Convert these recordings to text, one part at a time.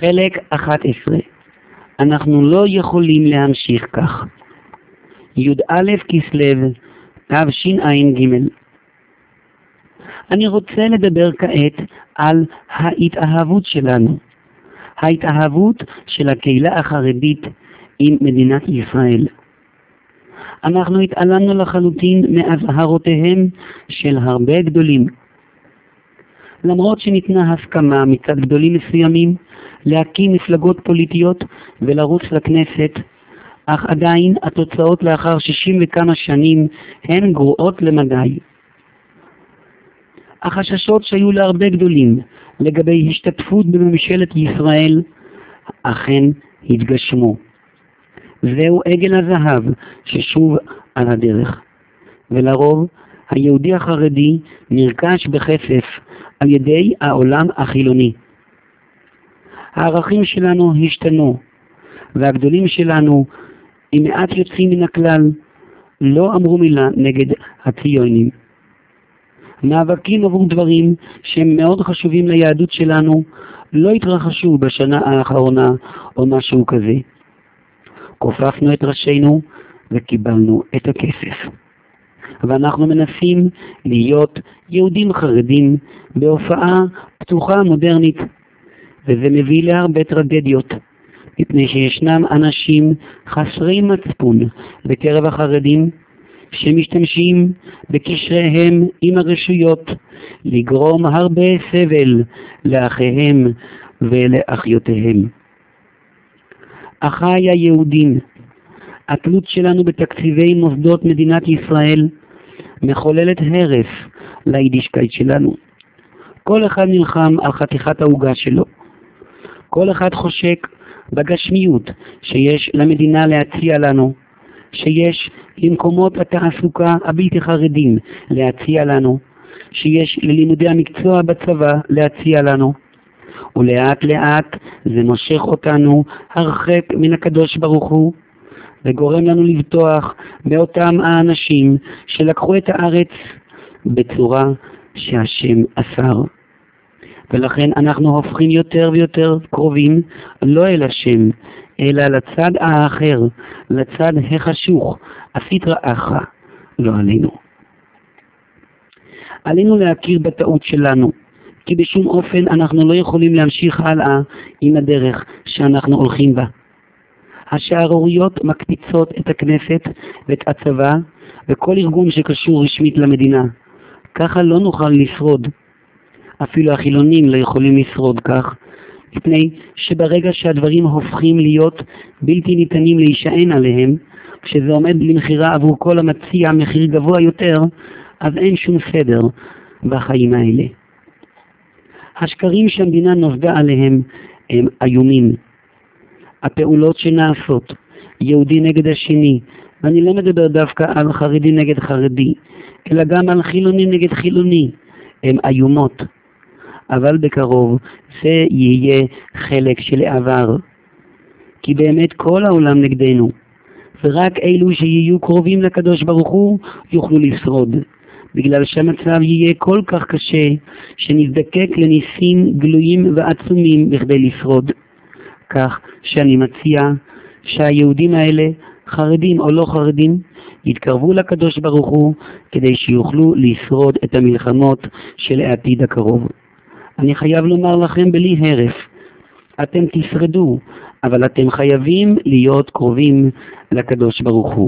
חלק 11. אנחנו לא יכולים להמשיך כך. י"א כסלו תשע"ג. אני רוצה לדבר כעת על ההתאהבות שלנו, ההתאהבות של הקהילה החרדית עם מדינת ישראל. אנחנו התעלמנו לחלוטין מהזהרותיהם של הרבה גדולים. למרות שניתנה הסכמה מצד גדולים מסוימים להקים מפלגות פוליטיות ולרוץ לכנסת, אך עדיין התוצאות לאחר 60 וכמה שנים הן גרועות למדי. החששות שהיו להרבה גדולים לגבי השתתפות בממשלת ישראל אכן התגשמו. זהו עגל הזהב ששוב על הדרך, ולרוב היהודי החרדי נרכש בכסף על ידי העולם החילוני. הערכים שלנו השתנו, והגדולים שלנו, עם מעט יוצאים מן הכלל, לא אמרו מילה נגד הציונים. מאבקים עבור דברים שהם מאוד חשובים ליהדות שלנו לא התרחשו בשנה האחרונה או משהו כזה. כופפנו את ראשינו וקיבלנו את הכסף. ואנחנו מנסים להיות יהודים חרדים בהופעה פתוחה מודרנית, וזה מביא להרבה טרגדיות, מפני שישנם אנשים חסרי מצפון בקרב החרדים שמשתמשים בקשריהם עם הרשויות לגרום הרבה סבל לאחיהם ולאחיותיהם. אחיי היהודים, התלות שלנו בתקציבי מוסדות מדינת ישראל מחוללת הרס ליידישקייט שלנו. כל אחד נלחם על חתיכת העוגה שלו. כל אחד חושק בגשמיות שיש למדינה להציע לנו, שיש למקומות התעסוקה הבלתי חרדים להציע לנו, שיש ללימודי המקצוע בצבא להציע לנו. ולאט לאט זה מושך אותנו הרחק מן הקדוש ברוך הוא, וגורם לנו לבטוח באותם האנשים שלקחו את הארץ בצורה שהשם אסר. ולכן אנחנו הופכים יותר ויותר קרובים לא אל השם, אלא לצד האחר, לצד החשוך, עשית רעך, לא עלינו. עלינו להכיר בטעות שלנו, כי בשום אופן אנחנו לא יכולים להמשיך הלאה עם הדרך שאנחנו הולכים בה. השערוריות מקפיצות את הכנסת ואת הצבא וכל ארגון שקשור רשמית למדינה. ככה לא נוכל לשרוד. אפילו החילונים לא יכולים לשרוד כך, מפני שברגע שהדברים הופכים להיות בלתי ניתנים להישען עליהם, כשזה עומד למחירה עבור כל המציע מחיר גבוה יותר, אז אין שום סדר בחיים האלה. השקרים שהמדינה נוסדה עליהם הם איומים. הפעולות שנעשות, יהודי נגד השני, ואני לא מדבר דווקא על חרדי נגד חרדי, אלא גם על חילוני נגד חילוני, הם איומות. אבל בקרוב זה יהיה חלק של העבר, כי באמת כל העולם נגדנו, ורק אלו שיהיו קרובים לקדוש ברוך הוא יוכלו לשרוד, בגלל שהמצב יהיה כל כך קשה שנזדקק לניסים גלויים ועצומים בכדי לשרוד. כך שאני מציע שהיהודים האלה, חרדים או לא חרדים, יתקרבו לקדוש ברוך הוא כדי שיוכלו לשרוד את המלחמות של העתיד הקרוב. אני חייב לומר לכם בלי הרף, אתם תשרדו, אבל אתם חייבים להיות קרובים לקדוש ברוך הוא.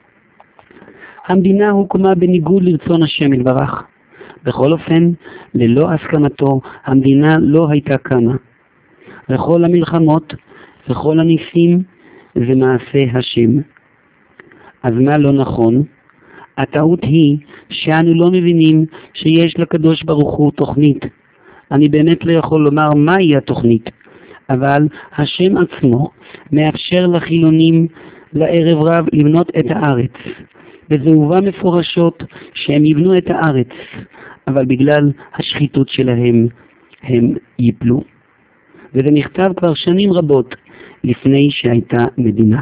המדינה הוקמה בניגוד לרצון השם יתברך. בכל אופן, ללא הסכמתו, המדינה לא הייתה קמה. וכל המלחמות וכל הניסים זה מעשה השם. אז מה לא נכון? הטעות היא שאנו לא מבינים שיש לקדוש ברוך הוא תוכנית. אני באמת לא יכול לומר מהי התוכנית, אבל השם עצמו מאפשר לחילונים לערב רב לבנות את הארץ, וזה הובא מפורשות שהם יבנו את הארץ, אבל בגלל השחיתות שלהם הם ייפלו. וזה נכתב כבר שנים רבות לפני שהייתה מדינה.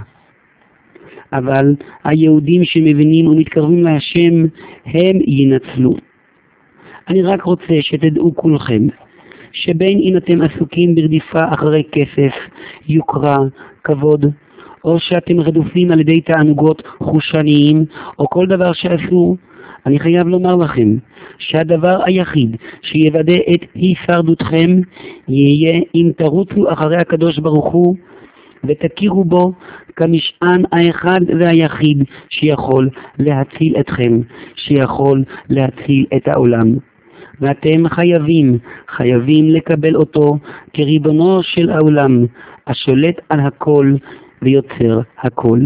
אבל היהודים שמבינים ומתקרבים להשם הם ינצלו. אני רק רוצה שתדעו כולכם שבין אם אתם עסוקים ברדיפה אחרי כסף, יוקרה, כבוד, או שאתם רדופים על ידי תענוגות חושניים, או כל דבר שעשו, אני חייב לומר לכם שהדבר היחיד שיוודא את הישרדותכם יהיה אם תרוצו אחרי הקדוש ברוך הוא ותכירו בו כמשען האחד והיחיד שיכול להציל אתכם, שיכול להציל את העולם. ואתם חייבים לקבל אותו כריבונו של העולם, השולט על הכל ויוצר הכל.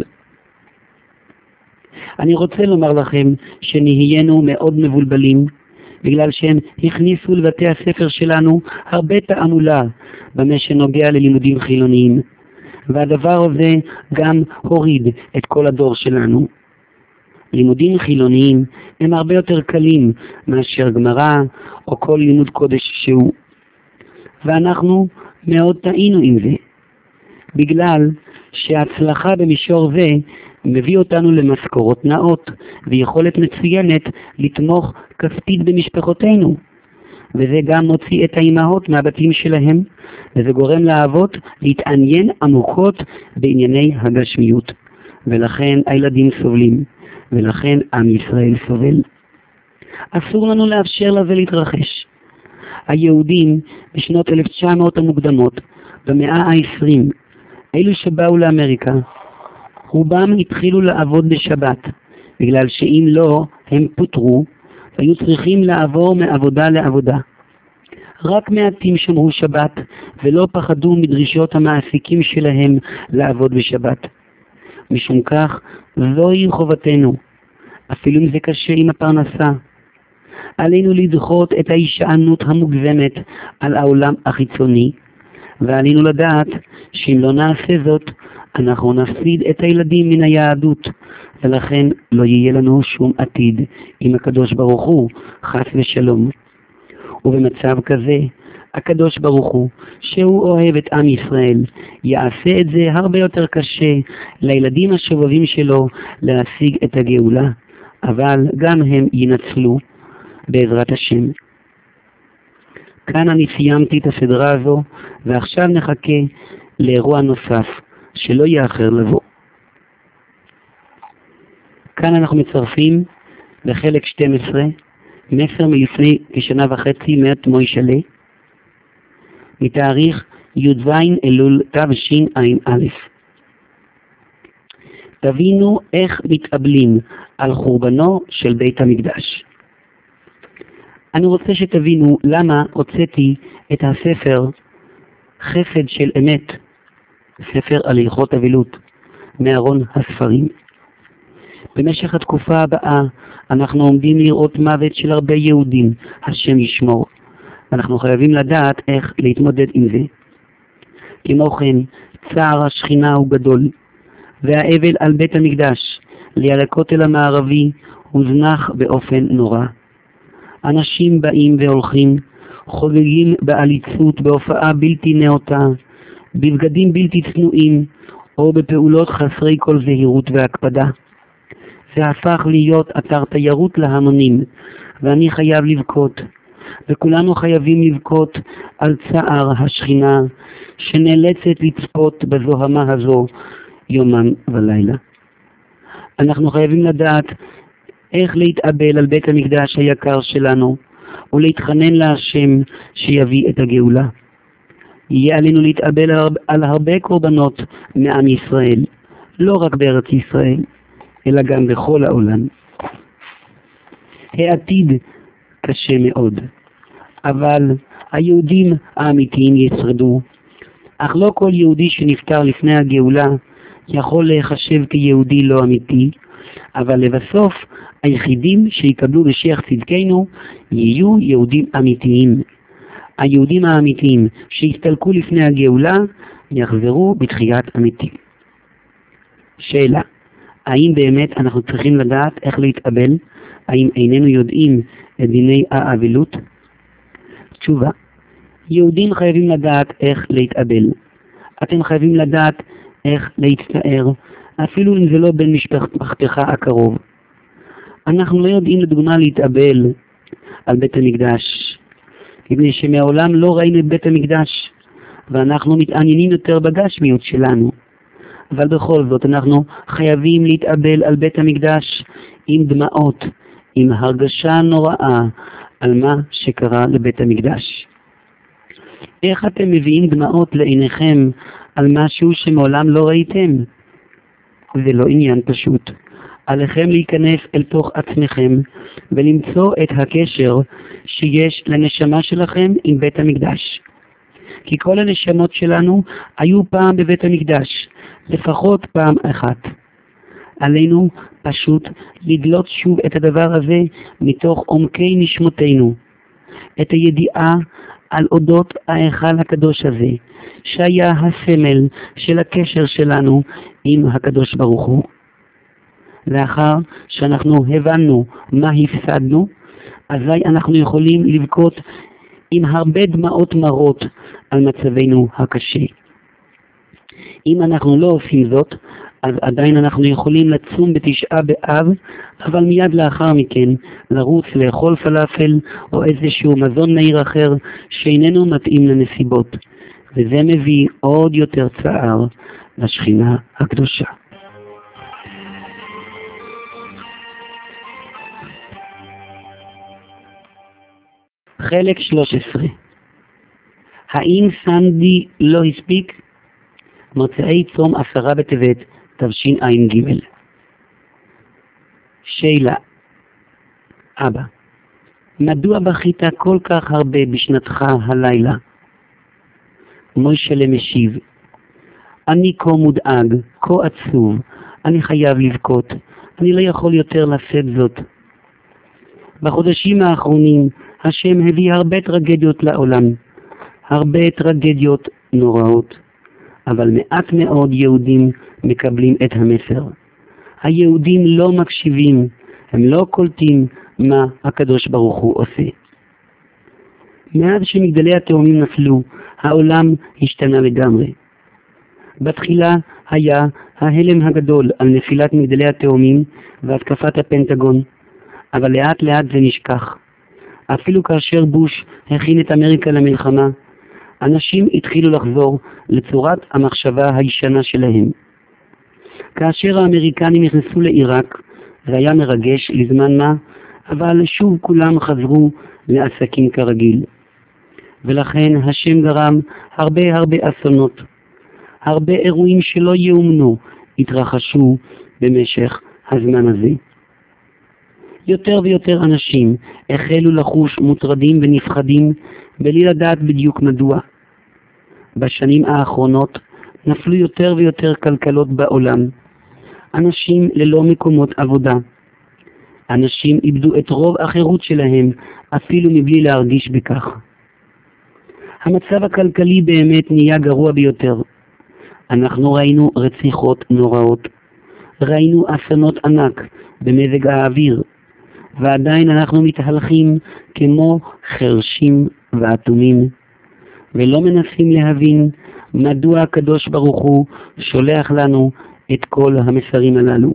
אני רוצה לומר לכם שנהיינו מאוד מבולבלים, בגלל שהם הכניסו לבתי הספר שלנו הרבה תעמולה במה שנוגע ללימודים חילוניים, והדבר הזה גם הוריד את כל הדור שלנו. לימודים חילוניים הם הרבה יותר קלים מאשר גמרא או כל לימוד קודש שהוא, ואנחנו מאוד טעינו עם זה, בגלל שההצלחה במישור זה מביא אותנו למשכורות נאות ויכולת מצוינת לתמוך כספית במשפחותינו, וזה גם מוציא את האימהות מהבתים שלהם, וזה גורם לאבות להתעניין עמוקות בענייני הגשמיות, ולכן הילדים סובלים, ולכן עם ישראל סובל. אסור לנו לאפשר לזה להתרחש. היהודים בשנות 1900 המוקדמות, במאה ה-20, אלו שבאו לאמריקה, רובם התחילו לעבוד בשבת, בגלל שאם לא, הם פוטרו, והיו צריכים לעבור מעבודה לעבודה. רק מעטים שמרו שבת, ולא פחדו מדרישות המעסיקים שלהם לעבוד בשבת. משום כך, זוהי חובתנו, אפילו אם זה קשה עם הפרנסה. עלינו לדחות את ההישענות המוגזמת על העולם החיצוני, ועלינו לדעת שאם לא נעשה זאת, אנחנו נפסיד את הילדים מן היהדות, ולכן לא יהיה לנו שום עתיד עם הקדוש ברוך הוא, חס ושלום. ובמצב כזה, הקדוש ברוך הוא, שהוא אוהב את עם ישראל, יעשה את זה הרבה יותר קשה לילדים השובבים שלו להשיג את הגאולה, אבל גם הם ינצלו בעזרת השם. כאן אני סיימתי את הסדרה הזו, ועכשיו נחכה לאירוע נוסף שלא יאחר לבוא. כאן אנחנו מצרפים בחלק 12 מסר מלפני כשנה וחצי מאת מוישלה, מתאריך י"ז אלול תשע"א. תבינו איך מתאבלים על חורבנו של בית המקדש. אני רוצה שתבינו למה הוצאתי את הספר חסד של אמת, ספר על הלכות אבלות, מארון הספרים. במשך התקופה הבאה אנחנו עומדים לראות מוות של הרבה יהודים, השם ישמור. אנחנו חייבים לדעת איך להתמודד עם זה. כמו כן, צער השכינה הוא גדול, והאבל על בית המקדש ליד הכותל המערבי הוזנח באופן נורא. אנשים באים והולכים, חוגגים בעליצות בהופעה בלתי נאותה, בבגדים בלתי צנועים, או בפעולות חסרי כל זהירות והקפדה. זה הפך להיות אתר תיירות להמונים, ואני חייב לבכות, וכולנו חייבים לבכות על צער השכינה שנאלצת לצפות בזוהמה הזו יומם ולילה. אנחנו חייבים לדעת איך להתאבל על בית המקדש היקר שלנו, ולהתחנן להשם שיביא את הגאולה. יהיה עלינו להתאבל על הרבה קורבנות מעם ישראל, לא רק בארץ ישראל, אלא גם בכל העולם. העתיד קשה מאוד, אבל היהודים האמיתיים ישרדו, אך לא כל יהודי שנפטר לפני הגאולה יכול להיחשב כיהודי לא אמיתי, אבל לבסוף היחידים שיקבלו בשיח צדקנו יהיו יהודים אמיתיים. היהודים האמיתיים שהסתלקו לפני הגאולה יחזרו בתחיית אמיתי. שאלה, האם באמת אנחנו צריכים לדעת איך להתאבל? האם איננו יודעים את דיני האבלות? תשובה, יהודים חייבים לדעת איך להתאבל. אתם חייבים לדעת איך להצטער, אפילו אם זה לא בן משפחתך הקרוב. אנחנו לא יודעים לדוגמה להתאבל על בית המקדש, מפני שמעולם לא ראינו את בית המקדש, ואנחנו מתעניינים יותר בגשמיות שלנו. אבל בכל זאת אנחנו חייבים להתאבל על בית המקדש עם דמעות, עם הרגשה נוראה על מה שקרה לבית המקדש. איך אתם מביאים דמעות לעיניכם על משהו שמעולם לא ראיתם? זה לא עניין פשוט. עליכם להיכנס אל תוך עצמכם ולמצוא את הקשר שיש לנשמה שלכם עם בית המקדש. כי כל הנשמות שלנו היו פעם בבית המקדש, לפחות פעם אחת. עלינו פשוט לדלות שוב את הדבר הזה מתוך עומקי נשמותינו, את הידיעה על אודות ההיכל הקדוש הזה, שהיה הסמל של הקשר שלנו עם הקדוש ברוך הוא. לאחר שאנחנו הבנו מה הפסדנו, אזי אנחנו יכולים לבכות עם הרבה דמעות מרות על מצבנו הקשה. אם אנחנו לא עושים זאת, אז עדיין אנחנו יכולים לצום בתשעה באב, אבל מיד לאחר מכן לרוץ לאכול פלאפל או איזשהו מזון נהיר אחר שאיננו מתאים לנסיבות, וזה מביא עוד יותר צער לשכינה הקדושה. חלק 13. האם סנדי לא הספיק? מוצאי צום 10 בטבת תשע"ג. שאלה. אבא, מדוע בכית כל כך הרבה בשנתך הלילה? מוישלה משיב, אני כה מודאג, כה עצוב, אני חייב לבכות, אני לא יכול יותר לשאת זאת. בחודשים האחרונים השם הביא הרבה טרגדיות לעולם, הרבה טרגדיות נוראות, אבל מעט מאוד יהודים מקבלים את המסר. היהודים לא מקשיבים, הם לא קולטים מה הקדוש ברוך הוא עושה. מאז שמגדלי התאומים נפלו, העולם השתנה לגמרי. בתחילה היה ההלם הגדול על נפילת מגדלי התאומים והתקפת הפנטגון, אבל לאט לאט זה נשכח. אפילו כאשר בוש הכין את אמריקה למלחמה, אנשים התחילו לחזור לצורת המחשבה הישנה שלהם. כאשר האמריקנים נכנסו לעיראק, זה היה מרגש לזמן מה, אבל שוב כולם חזרו לעסקים כרגיל. ולכן השם גרם הרבה אסונות. הרבה אירועים שלא יאומנו התרחשו במשך הזמן הזה. יותר ויותר אנשים החלו לחוש מוטרדים ונפחדים בלי לדעת בדיוק מדוע. בשנים האחרונות נפלו יותר ויותר כלכלות בעולם. אנשים ללא מקומות עבודה. אנשים איבדו את רוב החירות שלהם אפילו מבלי להרגיש בכך. המצב הכלכלי באמת נהיה גרוע ביותר. אנחנו ראינו רציחות נוראות. ראינו אסונות ענק במזג האוויר. ועדיין אנחנו מתהלכים כמו חרשים ואטומים, ולא מנסים להבין מדוע הקדוש ברוך הוא שולח לנו את כל המסרים הללו.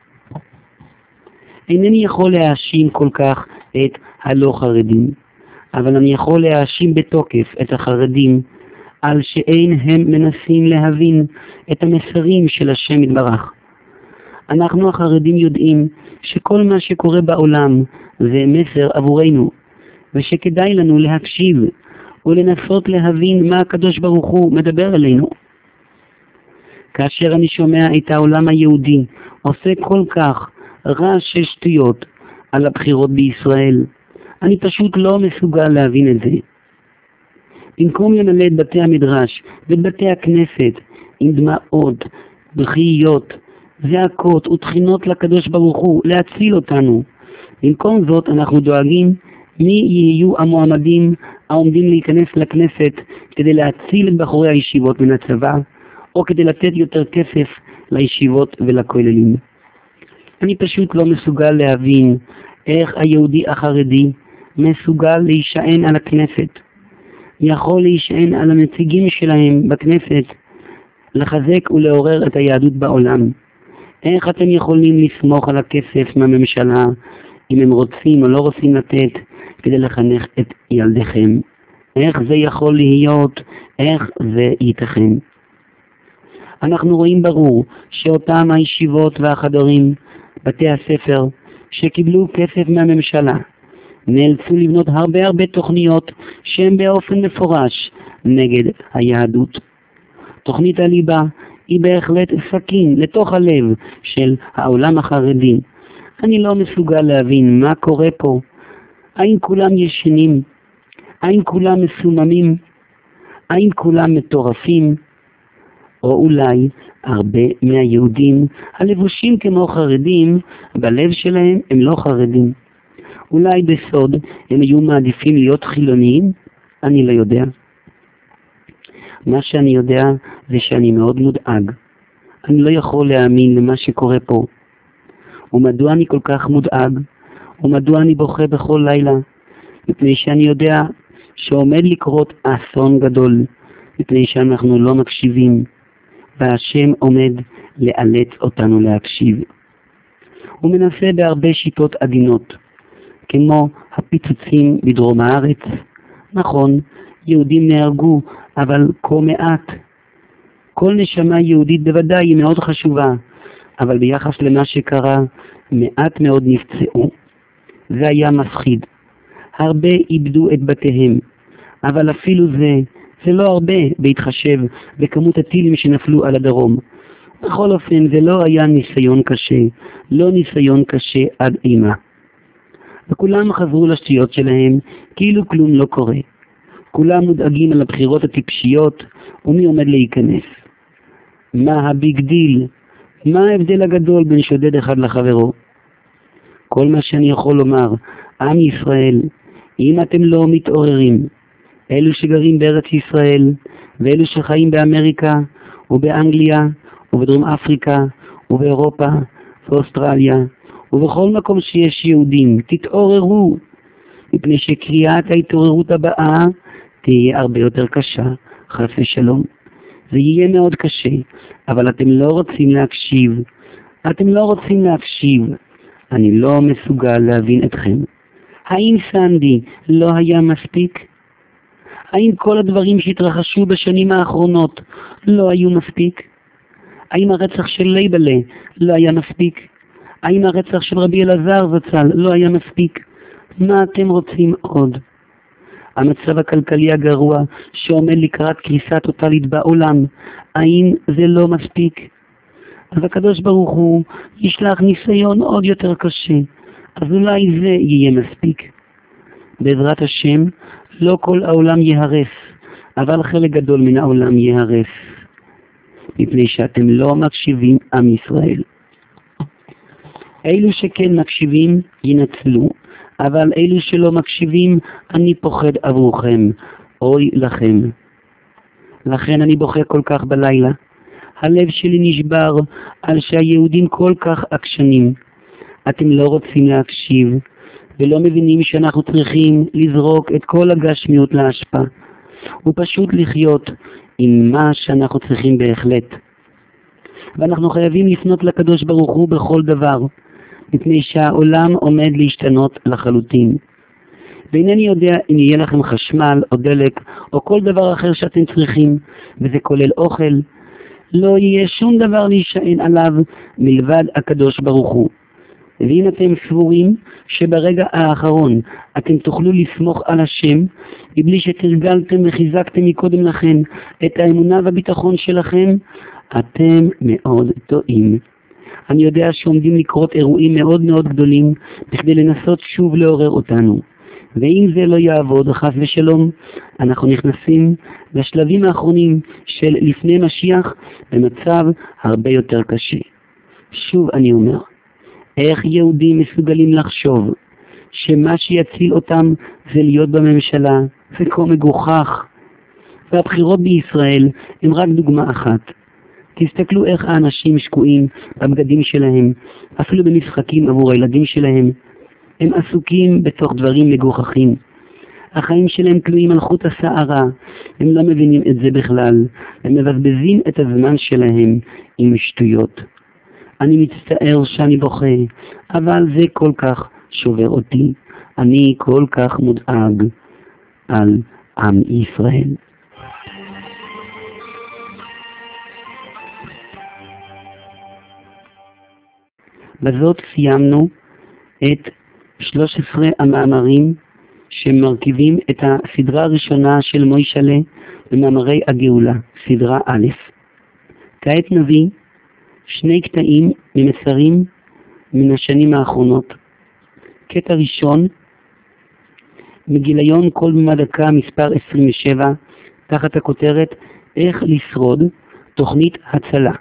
אינני יכול להאשים כל כך את הלא חרדים, אבל אני יכול להאשים בתוקף את החרדים על שאין הם מנסים להבין את המסרים של השם יתברך. אנחנו החרדים יודעים שכל מה שקורה בעולם זה מסר עבורנו, ושכדאי לנו להקשיב ולנסות להבין מה הקדוש ברוך הוא מדבר אלינו. כאשר אני שומע את העולם היהודי עושה כל כך רעש של שטויות על הבחירות בישראל, אני פשוט לא מסוגל להבין את זה. במקום למלא את בתי המדרש ואת בתי הכנסת עם דמעות, בכיות, זעקות ותחינות לקדוש ברוך הוא להציל אותנו, במקום זאת אנחנו דואגים מי יהיו המועמדים העומדים להיכנס לכנסת כדי להציל את בחורי הישיבות מן הצבא, או כדי לתת יותר כסף לישיבות ולכוללים. אני פשוט לא מסוגל להבין איך היהודי החרדי מסוגל להישען על הכנסת, יכול להישען על הנציגים שלהם בכנסת, לחזק ולעורר את היהדות בעולם. איך אתם יכולים לסמוך על הכסף מהממשלה אם הם רוצים או לא רוצים לתת כדי לחנך את ילדיכם? איך זה יכול להיות? איך זה ייתכן? אנחנו רואים ברור שאותם הישיבות והחדרים, בתי הספר, שקיבלו כסף מהממשלה, נאלצו לבנות הרבה תוכניות שהן באופן מפורש נגד היהדות. תוכנית הליבה היא בהחלט סכין לתוך הלב של העולם החרדי. אני לא מסוגל להבין מה קורה פה. האם כולם ישנים? האם כולם מסוממים? האם כולם מטורפים? או אולי הרבה מהיהודים הלבושים כמו חרדים, בלב שלהם הם לא חרדים. אולי בסוד הם היו מעדיפים להיות חילוניים? אני לא יודע. מה שאני יודע זה שאני מאוד מודאג. אני לא יכול להאמין למה שקורה פה. ומדוע אני כל כך מודאג? ומדוע אני בוכה בכל לילה? מפני שאני יודע שעומד לקרות אסון גדול, מפני שאנחנו לא מקשיבים, והשם עומד לאלץ אותנו להקשיב. הוא מנסה בהרבה שיטות עדינות, כמו הפיצוצים בדרום הארץ. נכון, יהודים נהרגו, אבל כה מעט. כל נשמה יהודית בוודאי היא מאוד חשובה, אבל ביחס למה שקרה, מעט מאוד נפצעו. זה היה מפחיד. הרבה איבדו את בתיהם, אבל אפילו זה לא הרבה בהתחשב בכמות הטילים שנפלו על הדרום. בכל אופן, זה לא היה ניסיון קשה, לא ניסיון קשה עד אימה. וכולם חזרו לשטויות שלהם, כאילו כלום לא קורה. כולם מודאגים על הבחירות הטיפשיות, ומי עומד להיכנס. מה הביג דיל? מה ההבדל הגדול בין שודד אחד לחברו? כל מה שאני יכול לומר, עם ישראל, אם אתם לא מתעוררים, אלו שגרים בארץ ישראל, ואלו שחיים באמריקה, ובאנגליה, ובדרום אפריקה, ובאירופה, ואוסטרליה, ובכל מקום שיש יהודים, תתעוררו, מפני שקריאת ההתעוררות הבאה תהיה הרבה יותר קשה, חס ושלום. זה יהיה מאוד קשה, אבל אתם לא רוצים להקשיב. אתם לא רוצים להקשיב. אני לא מסוגל להבין אתכם. האם סנדי לא היה מספיק? האם כל הדברים שהתרחשו בשנים האחרונות לא היו מספיק? האם הרצח של לייבלה לא היה מספיק? האם הרצח של רבי אלעזר זצ"ל לא היה מספיק? מה אתם רוצים עוד? המצב הכלכלי הגרוע שעומד לקראת קריסה טוטלית בעולם, האם זה לא מספיק? אז הקדוש ברוך הוא ישלח ניסיון עוד יותר קשה, אז אולי זה יהיה מספיק. בעזרת השם, לא כל העולם יהרס, אבל חלק גדול מן העולם יהרס, מפני שאתם לא מקשיבים עם ישראל. אלו שכן מקשיבים ינצלו, אבל אלו שלא מקשיבים, אני פוחד עבורכם, אוי לכם. לכן אני בוכה כל כך בלילה. הלב שלי נשבר על שהיהודים כל כך עקשנים. אתם לא רוצים להקשיב, ולא מבינים שאנחנו צריכים לזרוק את כל הגשמיות להשפעה, ופשוט לחיות עם מה שאנחנו צריכים בהחלט. ואנחנו חייבים לפנות לקדוש ברוך הוא בכל דבר, מפני שהעולם עומד להשתנות לחלוטין. ואינני יודע אם יהיה לכם חשמל או דלק או כל דבר אחר שאתם צריכים, וזה כולל אוכל, לא יהיה שום דבר להישען עליו מלבד הקדוש ברוך הוא. ואם אתם סבורים שברגע האחרון אתם תוכלו לסמוך על השם, מבלי שתרגלתם וחיזקתם מקודם לכן את האמונה והביטחון שלכם, אתם מאוד טועים. אני יודע שעומדים לקרות אירועים מאוד מאוד גדולים בכדי לנסות שוב לעורר אותנו. ואם זה לא יעבוד, חס ושלום, אנחנו נכנסים לשלבים האחרונים של לפני משיח במצב הרבה יותר קשה. שוב אני אומר, איך יהודים מסוגלים לחשוב שמה שיציל אותם זה להיות בממשלה? זה כה מגוחך. והבחירות בישראל הם רק דוגמה אחת. תסתכלו איך האנשים שקועים בבגדים שלהם, אפילו במשחקים עבור הילדים שלהם. הם עסוקים בתוך דברים מגוחכים. החיים שלהם תלויים על חוט השערה. הם לא מבינים את זה בכלל. הם מבזבזים את הזמן שלהם עם שטויות. אני מצטער שאני בוכה, אבל זה כל כך שובר אותי. אני כל כך מודאג על עם ישראל. בזאת סיימנו את 13 המאמרים שמרכיבים את הסדרה הראשונה של מוישלה במאמרי הגאולה, סדרה א'. כעת נביא שני קטעים ממסרים מן השנים האחרונות. קטע ראשון, מגיליון כל במה דקה מספר 27, תחת הכותרת איך לשרוד, תוכנית הצלה.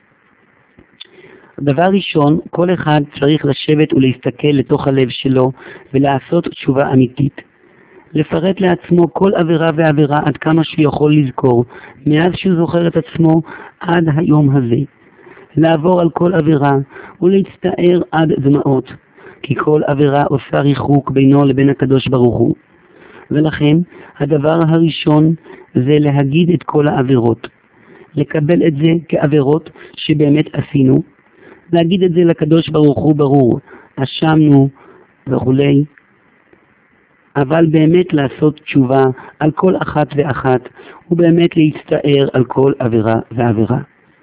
דבר ראשון, כל אחד צריך לשבת ולהסתכל לתוך הלב שלו ולעשות תשובה אמיתית. לפרט לעצמו כל עבירה ועבירה עד כמה שהוא יכול לזכור, מאז שהוא זוכר את עצמו עד היום הזה. לעבור על כל עבירה ולהצטער עד דמעות, כי כל עבירה עושה ריחוק בינו לבין הקדוש ברוך הוא. ולכן הדבר הראשון זה להגיד את כל העבירות. לקבל את זה כעבירות שבאמת עשינו, להגיד את זה לקדוש ברוך הוא ברור, אשמנו וכולי, אבל באמת לעשות תשובה על כל אחת ואחת, ובאמת להצטער על כל עבירה ועבירה.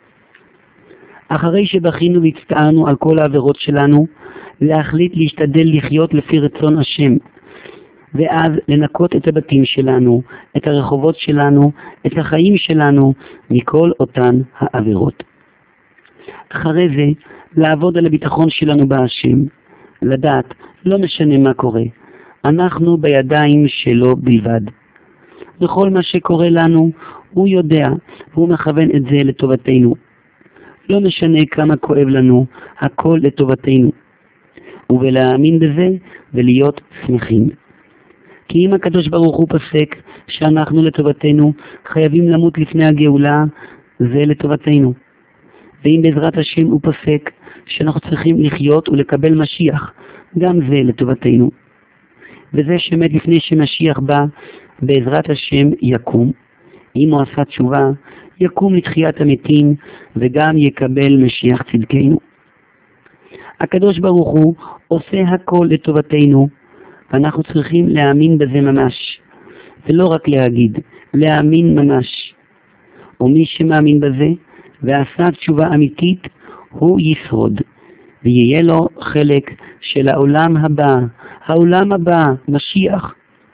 אחרי שבחינו והצטערנו על כל העבירות שלנו, להחליט להשתדל לחיות לפי רצון השם, ואז לנקות את הבתים שלנו, את הרחובות שלנו, את החיים שלנו, מכל אותן העבירות. אחרי זה, לעבוד על הביטחון שלנו בהשם, לדעת, לא משנה מה קורה, אנחנו בידיים שלו בלבד. בכל מה שקורה לנו, הוא יודע, והוא מכוון את זה לטובתנו. לא משנה כמה כואב לנו, הכל לטובתנו. ולהאמין בזה ולהיות שמחים. כי אם הקדוש ברוך הוא פסק שאנחנו לטובתנו, חייבים למות לפני הגאולה, זה לטובתנו. ואם בעזרת השם הוא פסק שאנחנו צריכים לחיות ולקבל משיח, גם זה לטובתנו. וזה שמת לפני שמשיח בא, בעזרת השם יקום. אם הוא עשה תשובה, יקום לתחיית המתים וגם יקבל משיח צדקנו. הקדוש ברוך הוא עושה הכל לטובתנו, ואנחנו צריכים להאמין בזה ממש, ולא רק להגיד, להאמין ממש. ומי שמאמין בזה ועשה תשובה אמיתית, הוא ישרוד, ויהיה לו חלק של העולם הבא, העולם הבא, משיח.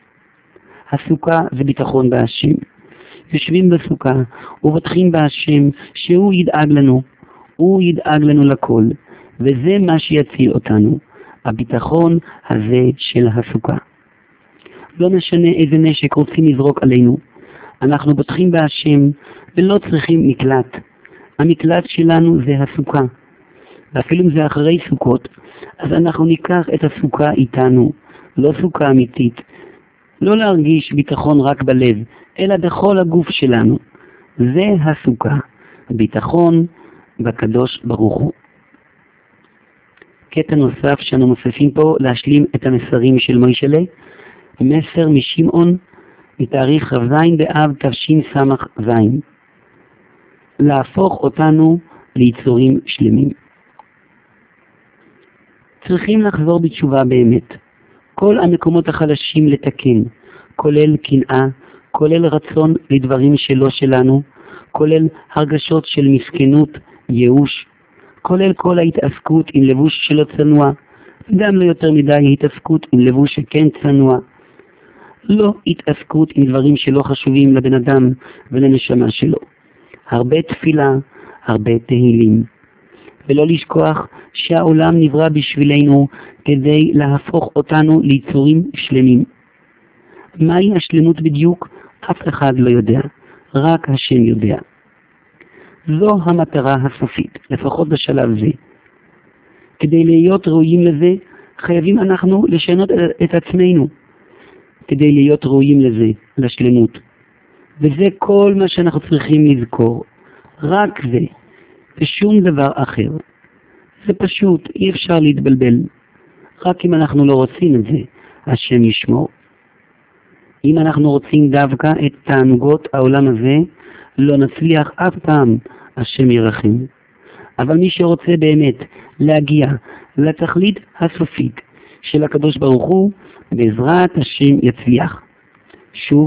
הסוכה זה ביטחון בהשם. יושבים בסוכה ובטחים בהשם שהוא ידאג לנו, הוא ידאג לנו לכל, וזה מה שיציל אותנו, הביטחון הזה של הסוכה. לא משנה איזה נשק רוצים לזרוק עלינו, אנחנו בטחים בהשם ולא צריכים מקלט. המקלט שלנו זה הסוכה, ואפילו אם זה אחרי סוכות, אז אנחנו ניקח את הסוכה איתנו, לא סוכה אמיתית. לא להרגיש ביטחון רק בלב, אלא בכל הגוף שלנו. זה הסוכה, ביטחון בקדוש ברוך הוא. קטע נוסף שאנו מוסיפים פה להשלים את המסרים של מוישלה, מסר משמעון מתאריך כ"ז באב תשס"ז, להפוך אותנו ליצורים שלמים. צריכים לחזור בתשובה באמת. כל המקומות החלשים לתקן, כולל קנאה, כולל רצון לדברים שלא שלנו, כולל הרגשות של מסכנות, ייאוש, כולל כל ההתעסקות עם לבוש שלא צנוע, וגם לא יותר מדי התעסקות עם לבוש שכן צנוע. לא התעסקות עם דברים שלא חשובים לבן אדם ולנשמה שלו. הרבה תפילה, הרבה תהילים. ולא לשכוח שהעולם נברא בשבילנו כדי להפוך אותנו ליצורים שלמים. מהי השלמות בדיוק? אף אחד לא יודע, רק השם יודע. זו המטרה הסופית, לפחות בשלב זה. כדי להיות ראויים לזה, חייבים אנחנו לשנות את עצמנו, כדי להיות ראויים לזה, לשלמות. וזה כל מה שאנחנו צריכים לזכור, רק זה, ושום דבר אחר. זה פשוט, אי אפשר להתבלבל. רק אם אנחנו לא רוצים את זה, השם ישמור. אם אנחנו רוצים דווקא את תענוגות העולם הזה, לא נצליח אף פעם, השם ירחם. אבל מי שרוצה באמת להגיע לתכלית הסופית של הקדוש ברוך הוא, בעזרת השם יצליח. שוב,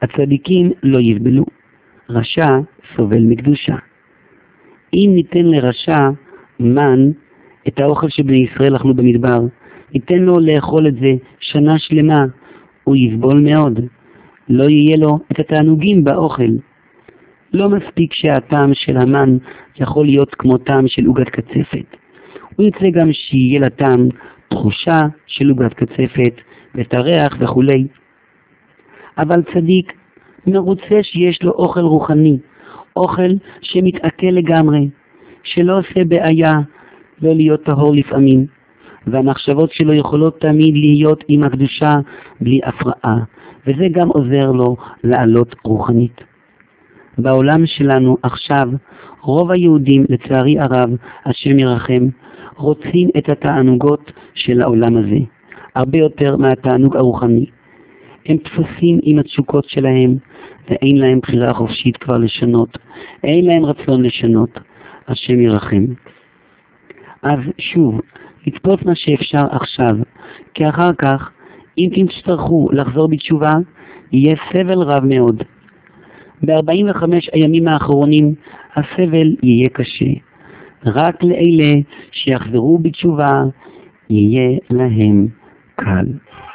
הצדיקים לא יסבלו, רשע סובל מקדושה. אם ניתן לרשע מן, את האוכל שבני ישראל אכלו במדבר, ניתן לו לאכול את זה שנה שלמה, הוא יסבול מאוד, לא יהיה לו את התענוגים באוכל. לא מספיק שהטעם של המן יכול להיות כמו טעם של עוגת קצפת, הוא ירצה גם שיהיה לטעם תחושה של עוגת קצפת ואת הריח וכו'. אבל צדיק מרוצה שיש לו אוכל רוחני, אוכל שמתעכל לגמרי, שלא עושה בעיה לא להיות טהור לפעמים, והמחשבות שלו יכולות תמיד להיות עם הקדושה בלי הפרעה, וזה גם עוזר לו לעלות רוחנית. בעולם שלנו עכשיו רוב היהודים, לצערי הרב, השם ירחם, רוצים את התענוגות של העולם הזה הרבה יותר מהתענוג הרוחני. הם תפוסים עם התשוקות שלהם ואין להם בחירה חופשית כבר לשנות, אין להם רצון לשנות, השם ירחם. אז שוב, לצפות מה שאפשר עכשיו, כי אחר כך אם תצטרכו לחזור בתשובה יהיה סבל רב מאוד. ב-45 הימים האחרונים הסבל יהיה קשה, רק לאלה שיחזרו בתשובה יהיה להם קל.